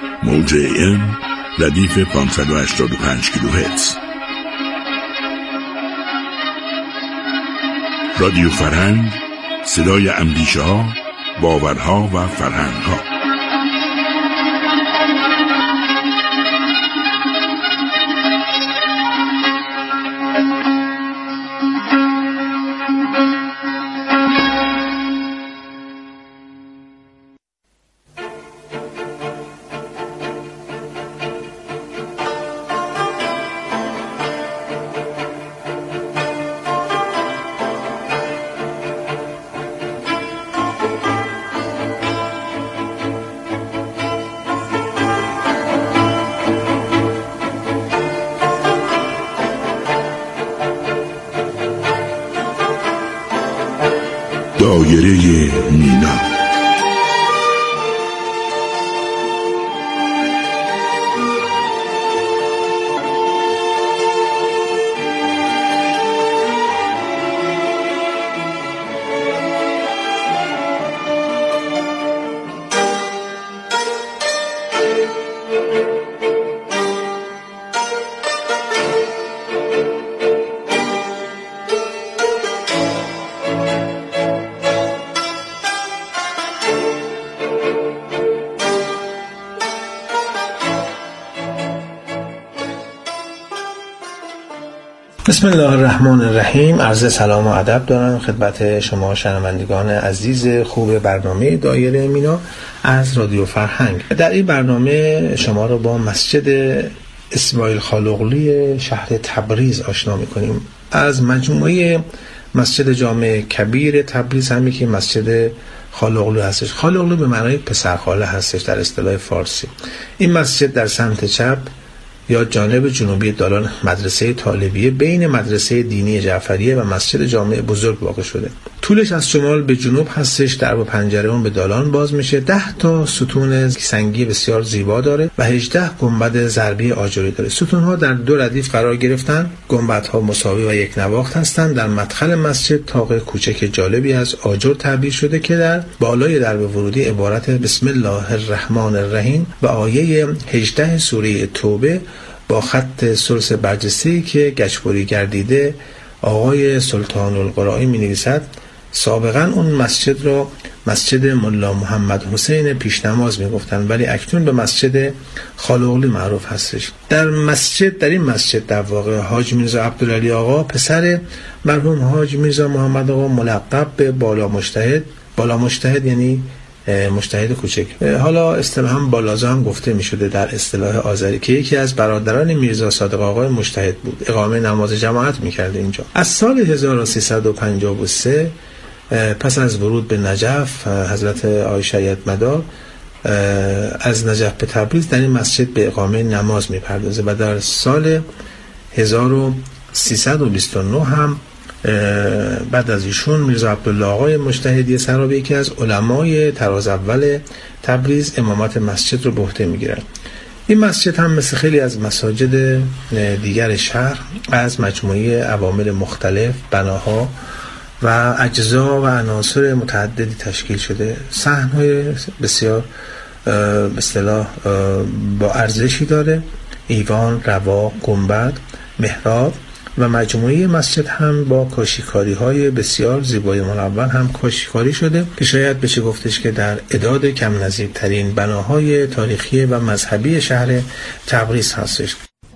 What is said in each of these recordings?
موج AM ردیف 585 کیلوهرتز. رادیو فرهنگ، صدای اندیشه ها، باورها و فرهنگ ها. دایره مینا. بسم الله الرحمن الرحیم. عرض سلام و ادب دارم خدمت شما شنوندگان عزیز خوب برنامه دایره مینا از رادیو فرهنگ. در این برنامه شما رو با مسجد اسماعیل خالقلی شهر تبریز آشنا می‌کنیم. از مجموعه مسجد جامع کبیر تبریز همی که مسجد خالقلی هستش. خالقلی به معنای پسرخاله هستش در اصطلاح فارسی. این مسجد در سمت چپ یا جانب جنوبی دالان مدرسه طالبیه بین مدرسه دینی جعفریه و مسجد جامع بزرگ واقع شده. طولش از شمال به جنوب هستش. در و پنجره اون به دالان باز میشه. 10 تا ستون سنگی بسیار زیبا داره و 18 گنبد ضربی آجری داره. ستونها در 2 ردیف قرار گرفتن. گنبدها مساوی و یک نواخت هستند. در مدخل مسجد طاق کوچک جالبی از آجر تعبیر شده که در بالای درب ورودی عبارت بسم الله الرحمن الرحیم و آیه 18 سوره توبه با خط سرس برجسته‌ای که گچبری گردیده آقای سلطان القرایی می نویسد. سابقا اون مسجد را مسجد ملا محمد حسین پیشنماز می گفتن، ولی اکنون به مسجد خالقلی معروف هستش. در این مسجد در واقع حاج میرزا عبدالعلی آقا پسر مرحوم حاج میرزا محمد آقا ملقب به بالا مجتهد یعنی مجتهد کوچک، حالا اصطلاحاً بالازا هم گفته می شده در اصطلاح آذری، که یکی از برادران میرزا صادق آقای مجتهد بود. اقامه نماز جماعت می کرده اینجا. از سال 1353 پس از ورود به نجف حضرت عایشه ایتمدار از نجف به تبریز در این مسجد به اقامه نماز می پردازه و در سال 1329 هم بعد از ایشون میرزا عبدالله آقای مجتهدی سرابی یکی از علمای طراز اول تبریز امامت مسجد رو به عهده میگیرن. این مسجد هم مثل خیلی از مساجد دیگر شهر از مجموعه عوامل مختلف، بناها و اجزا و عناصر متعددی تشکیل شده. صحن‌های بسیار به اصطلاح با ارزشی داره. ایوان، رواق، گنبد، محراب و مجموعه مسجد هم با کاشیکاری‌های بسیار زیبای منور هم کاشیکاری شده که شاید بشه گفتش که در اعداد کم نظیرترین بناهای تاریخی و مذهبی شهر تبریز هستش.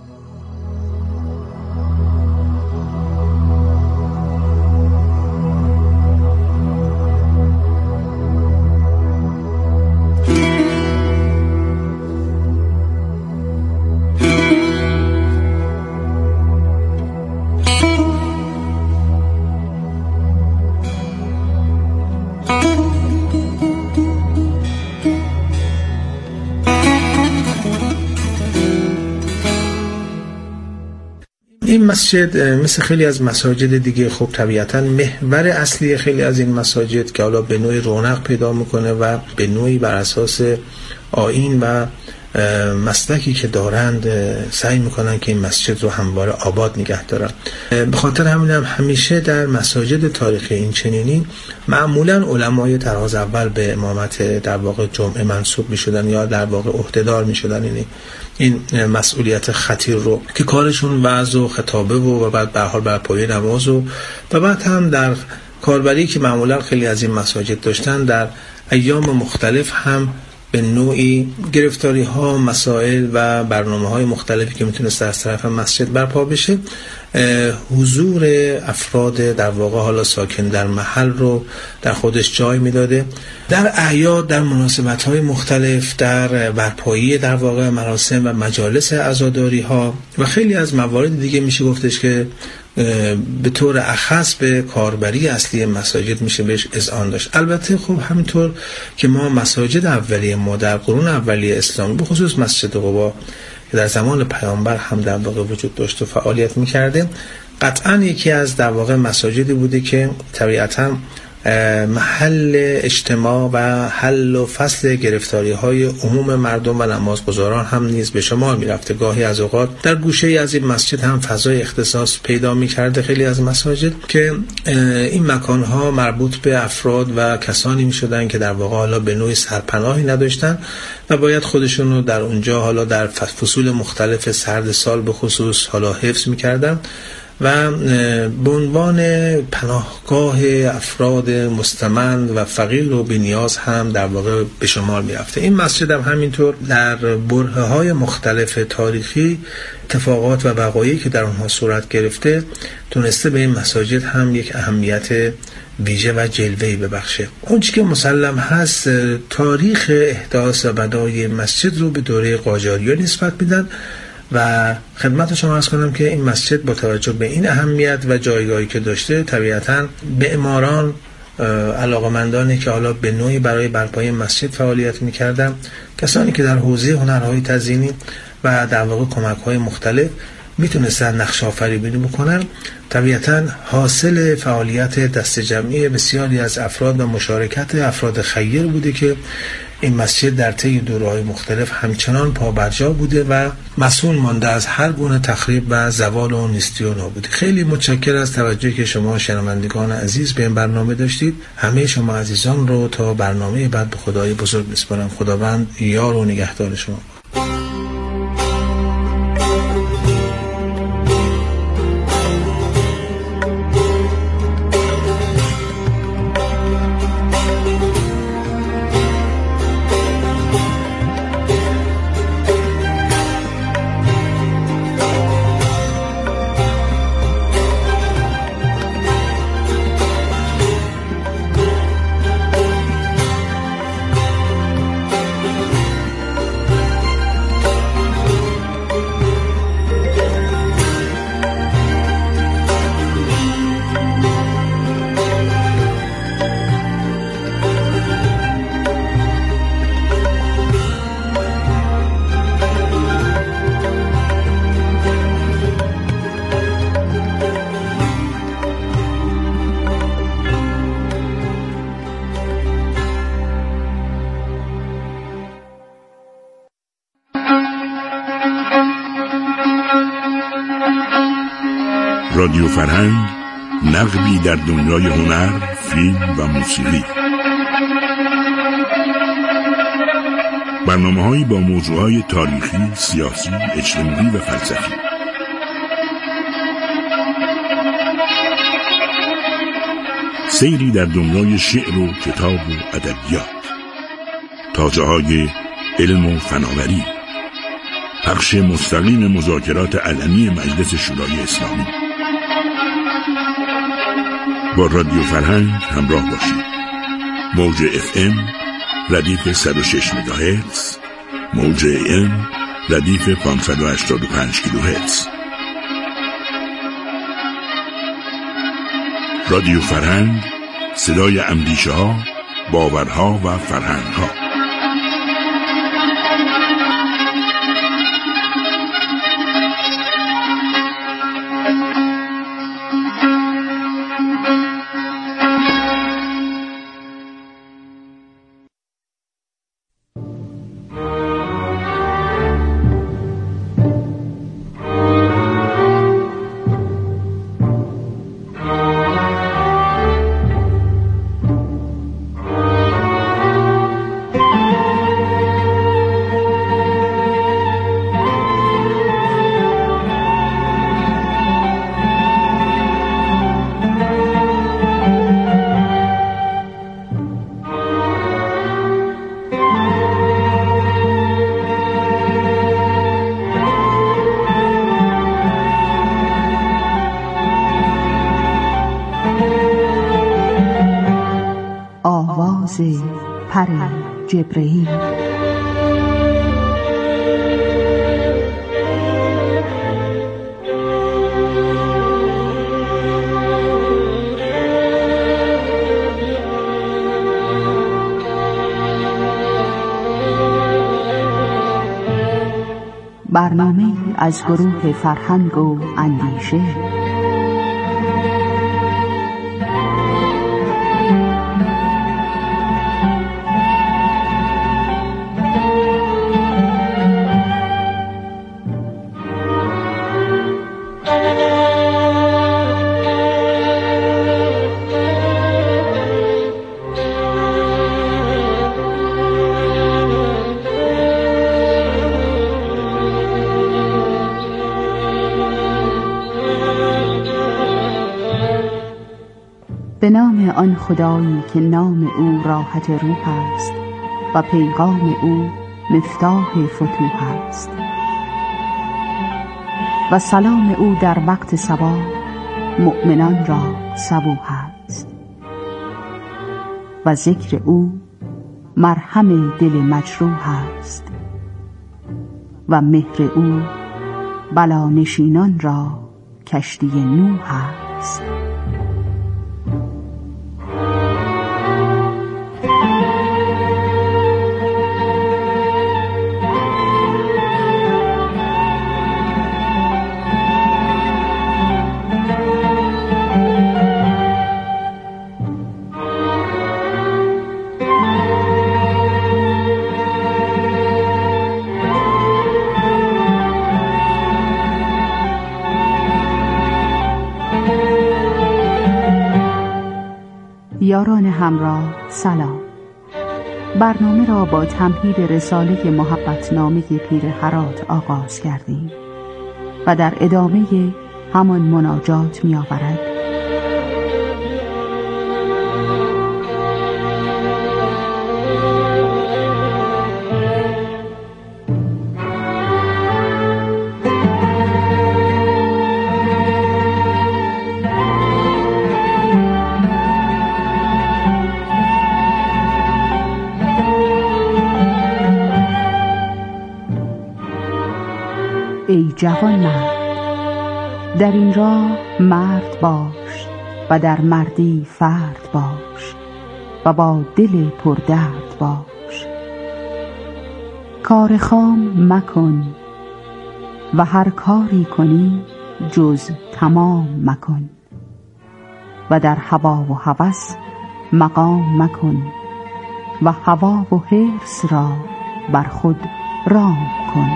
این مسجد مثل خیلی از مساجد دیگه خب طبیعتاً محور اصلی خیلی از این مساجد که حالا به نوعی رونق پیدا میکنه و به نوعی بر اساس آیین و مسلکی که دارند سعی میکنن که این مسجد رو همواره آباد نگه دارن. به خاطر همین هم همیشه در مساجد تاریخی این چنینی معمولا علمای طراز اول به امامت در واقع جمعه منصوب میشدن یا در واقع عهدهدار میشدن، یعنی این مسئولیت خطیر رو که کارشون وعظ و خطابه و بعد به هر حال برپایی نماز و بعد هم در کاربری که معمولا خیلی از این مساجد داشتن در ایام مختلف هم به نوعی گرفتاری ها، مسائل و برنامه های مختلفی که میتونست از طرف مسجد برپا بشه، حضور افراد در واقع حالا ساکن در محل رو در خودش جای میداده. در اعیاد، در مناسبت های مختلف، در برپایی در واقع مراسم و مجالس عزاداری ها و خیلی از موارد دیگه میشه گفتش که به طور اخص به کاربری اصلی مساجد میشه بهش اذعان داشت. البته خب همینطور که ما مساجد اولیه ما در قرون اولیه اسلامی، به خصوص مسجد قبا که در زمان پیامبر هم در واقع وجود داشت و فعالیت میکرده، قطعا یکی از در واقع مساجدی بوده که طبیعتا محل اجتماع و حل و فصل گرفتاری های عموم مردم و نمازگزاران هم نیز به شمار می رفته. گاهی از اوقات در گوشه از این مسجد هم فضای اختصاص پیدا می کرده خیلی از مساجد که این مکانها مربوط به افراد و کسانی می شدن که در واقع حالا به نوعی سرپناهی نداشتن و باید خودشون رو در اونجا حالا در فصول مختلف سرد سال به خصوص حالا حفظ می کردن و به عنوان پناهگاه افراد مستمند و فقیر و بی‌نیاز هم در واقع به شمار می رفته. این مسجد هم همینطور در برهه‌های مختلف تاریخی اتفاقات و وقایعی که در اونها صورت گرفته تونسته به این مساجد هم یک اهمیت ویژه و جلوه‌ای ببخشه. اون چیزی که مسلم هست، تاریخ احداث و بدای مسجد رو به دوره قاجاریان نسبت میدن و خدمت شما عرض کنم که این مسجد با توجه به این اهمیت و جایگاهی که داشته طبیعتاً به معماران علاقه‌مندانی که حالا به نوعی برای برپایی مسجد فعالیت می‌کردن، کسانی که در حوزه هنرهای تزیینی و در واقع کمک‌های مختلف میتونستن نقش آفرینی بکنن، طبیعتاً حاصل فعالیت دست جمعی بسیاری از افراد و مشارکت افراد خیر بوده که این مسجد در طی دوره‌های مختلف همچنان پابرجا بوده و مسئول مانده از هر گونه تخریب و زوال و نیستی و نابودی. خیلی متشکرم از توجهی که شما شنوندگان عزیز به این برنامه داشتید. همه شما عزیزان رو تا برنامه بعد به خدای بزرگ میسپارم. خداوند یار و نگهدار شما. رادیو فرهنگ، نقبی در دنیای هنر، فیلم و موسیقی. برنامه‌هایی با موضوعهای تاریخی، سیاسی، اجتماعی و فلسفی. سیری در دنیای شعر و کتاب و ادبیات. تازه‌های علم و فناوری. پخش مستقیم مذاکرات علنی مجلس شورای اسلامی. با رادیو فرهنگ همراه باشید. موج FM ردیف 106 مگاهرتز، موج AM ردیف 585 کیلوهرتز. رادیو فرهنگ، صدای اندیشه ها، باورها و فرهنگ ها. گوهر جبرئیل. برنامه از گروه فرهنگ و اندیشه. به نام آن خدایی که نام او راحت روح است و پیغام او مفتاح فتوح است، و سلام او در وقت صباح مؤمنان را صبوح است، و ذکر او مرهم دل مجروح است، و مهر او بلانشینان را کشتی نوح است. یاران همراه سلام. برنامه را با تمهید رساله محبتنامه پیر هرات آغاز کردیم و در ادامه همان مناجات می آورد: ای جوان مرد، در این راه مرد باش و در مردی فرد باش و با دل پردرد باش. کار خام مکن و هر کاری کنی جز تمام مکن، و در هوا و هوس مقام مکن و هوا و حرص را بر خود رام کن.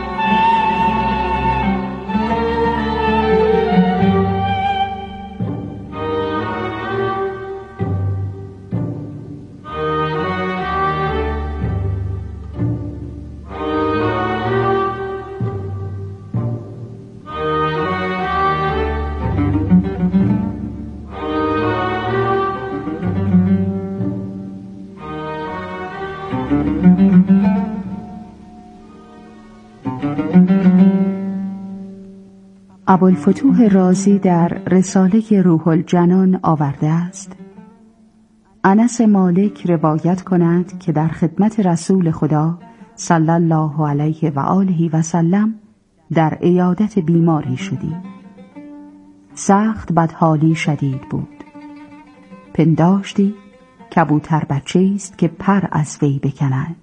ابوالفتوح رازی در رساله روح الجنان آورده است: انس مالک روایت کند که در خدمت رسول خدا صلی الله علیه و آله و سلم در عیادت بیماری شدی. سخت بدحالی شدید بود. پنداشتی کبوتر بچه است که پر از وی بکند.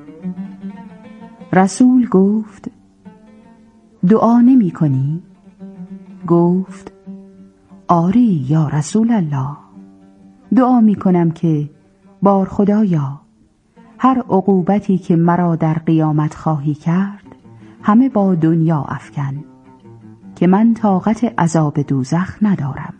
رسول گفت: دعا نمی کنی؟ گفت: آری یا رسول الله، دعا می کنم که بار خدایا هر عقوبتی که مرا در قیامت خواهی کرد همه با دنیا افکن، که من طاقت عذاب دوزخ ندارم.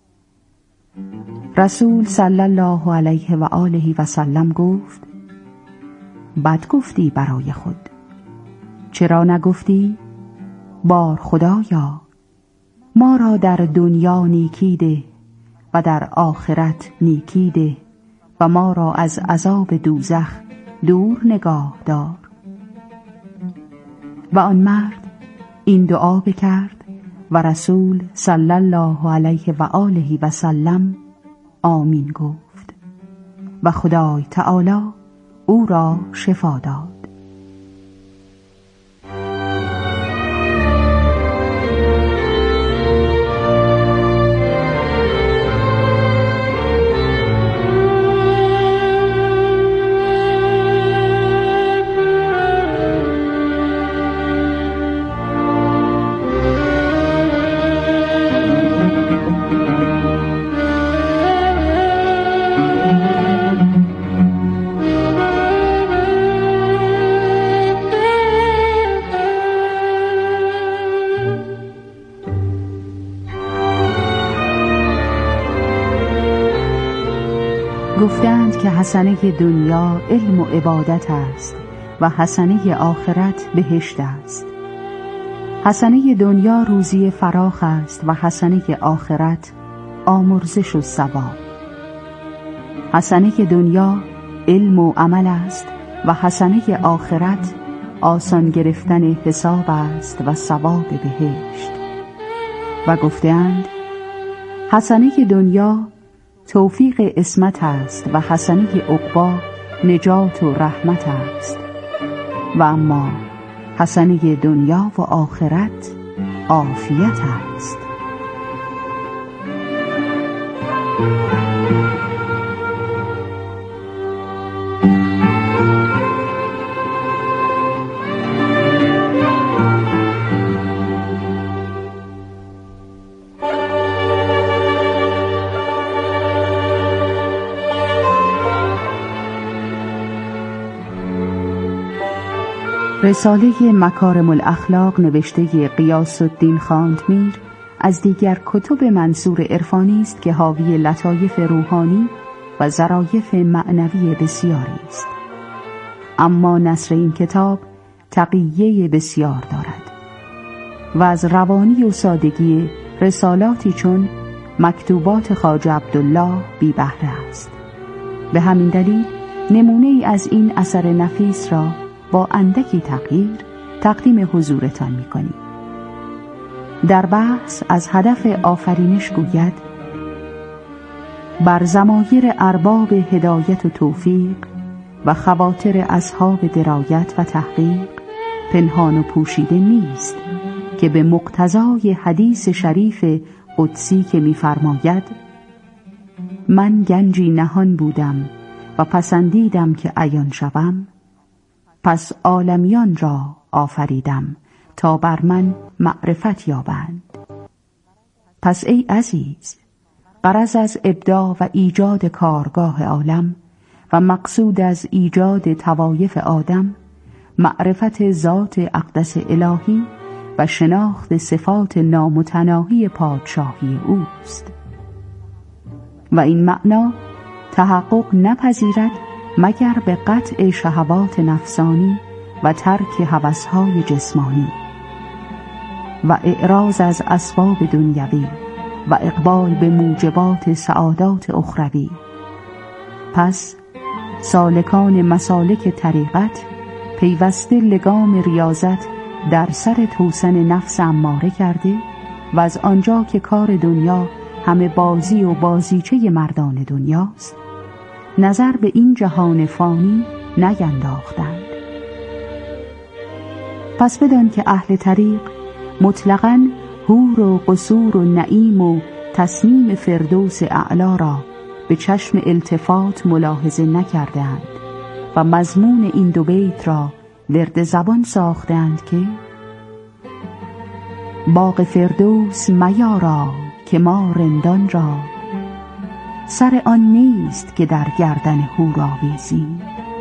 رسول صلی الله علیه و آله و سلم گفت: بد گفتی برای خود. چرا نگفتی بار خدایا ما را در دنیا نیکی ده و در آخرت نیکی ده و ما را از عذاب دوزخ دور نگاه دار؟ و آن مرد این دعا بکرد و رسول صلی الله علیه و آله و سلم آمین گفت و خدای تعالی او را شفا داد. گفتند که حسنه دنیا علم و عبادت است و حسنه آخرت بهشت است. حسنه دنیا روزی فراخ است و حسنه آخرت آمرزش و ثواب. حسنه دنیا علم و عمل است و حسنه آخرت آسان گرفتن حساب است و ثواب بهشت. و گفتند حسنه دنیا توفیق عصمت است و حسنه عقبی نجات و رحمت است، و اما حسنه دنیا و آخرت عافیت است. رساله مکارم الاخلاق نوشته غیاث الدین خاندمیر از دیگر کتب منثور عرفانی است که حاوی لطایف روحانی و ظرایف معنوی بسیاری است. اما نثر این کتاب تقیه بسیار دارد و از روانی و سادگی رسالاتی چون مکتوبات خواجه عبدالله بی بهره است. به همین دلیل نمونه ای از این اثر نفیس را با اندکی تغییر تقدیم حضورتان می کنیم. در بحث از هدف آفرینش گوید: بر ضمایر ارباب هدایت و توفیق و خواطر اصحاب درایت و تحقیق پنهان و پوشیده نیست که به مقتضای حدیث شریف قدسی که می فرماید: من گنجی نهان بودم و پسندیدم که عیان شوم، پس عالمیان را آفریدم تا بر من معرفت یابند. پس ای عزیز، غرض از ابداع و ایجاد کارگاه عالم و مقصود از ایجاد طوایف آدم معرفت ذات اقدس الهی و شناخت صفات نامتناهی پادشاهی اوست. و این معنا تحقق نپذیرد مگر به قطع شهوات نفسانی و ترک هوس‌های جسمانی و اعراض از اسباب دنیوی و اقبال به موجبات سعادات اخروی. پس سالکان مسالک طریقت پیوسته لگام ریاضت در سر توسن نفس اماره کرده و از آنجا که کار دنیا همه بازی و بازیچه مردان دنیاست، نظر به این جهان فانی نینداختند. پس بدان که اهل طریق مطلقاً حور و قصور و نعیم و تصمیم فردوس اعلی را به چشم التفات ملاحظه نکردند و مضمون این دو بیت را ورد زبان ساختند که باغ فردوس میارا که ما رندان را سر آن نیست که در گردن حور آویزیم.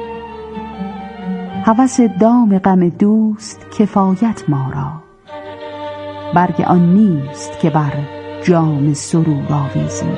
هوس دام غم دوست کفایت ما را، برگ آن نیست که بر جام سرور آویزیم.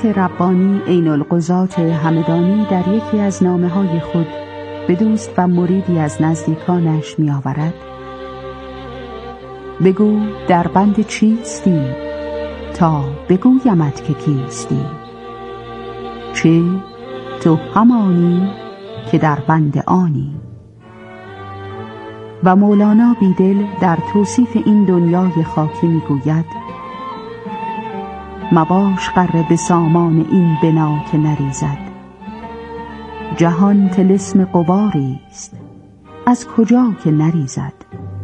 حضرت ربانی عین القضات همدانی در یکی از نامه‌های خود به دوست و مریدی از نزدیکانش می آورد: بگو در بند چیستی تا بگویمت که کیستی، چه تو همانی که در بند آنی. و مولانا بیدل در توصیف این دنیای خاکی می گوید: مباش غره به سامان این بنا که نریزد، جهان طلسم غباری است از کجا که نریزد.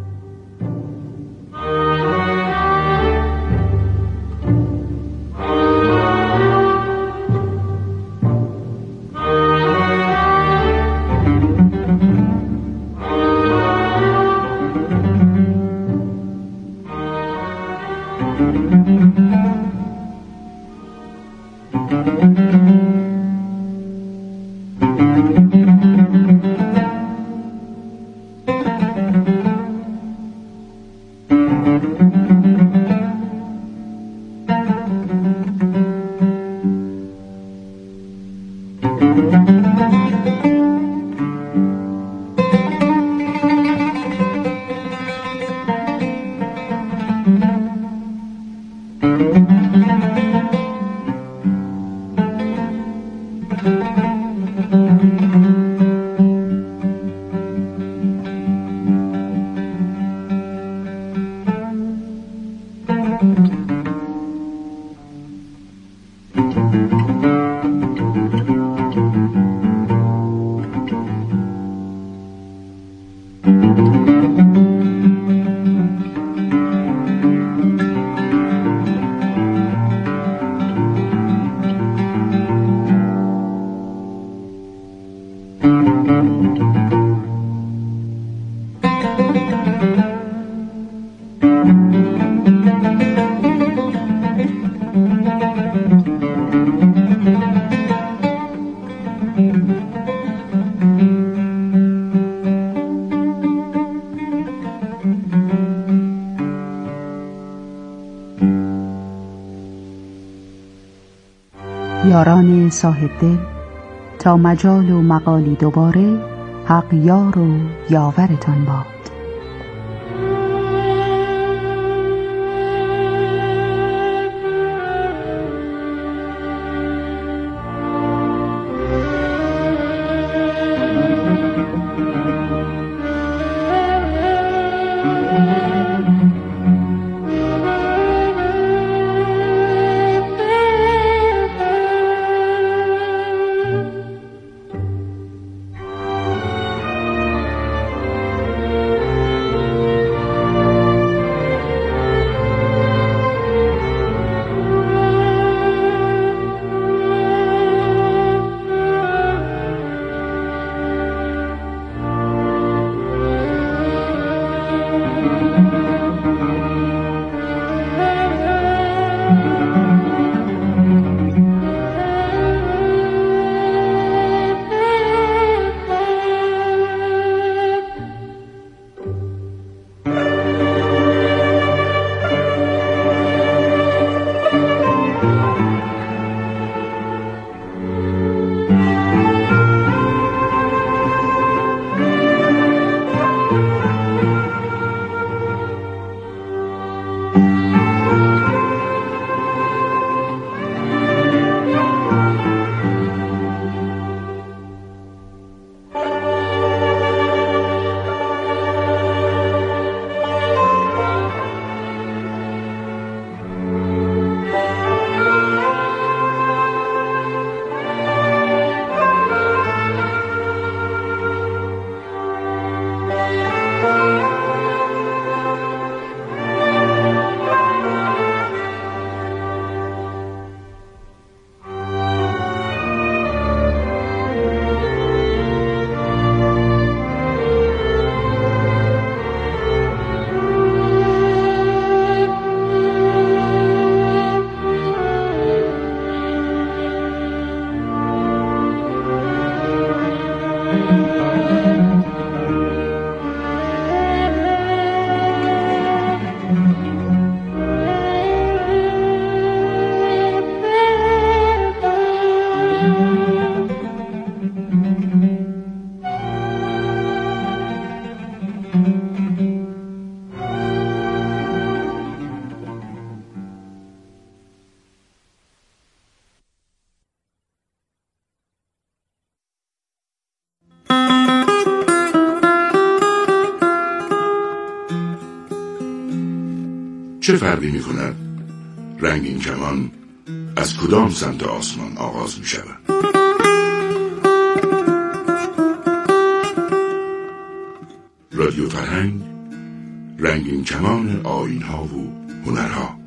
یاران صاحب دل، تا مجال و مقالی دوباره، حق یار و یاورتان باد. چه فرقی می کند رنگین کمان از کدام سمت آسمان آغاز می شود؟ رادیو فرهنگ، رنگین کمان آیین‌ها و هنرها.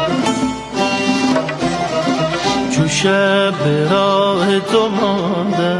شب به راه تو ماندم،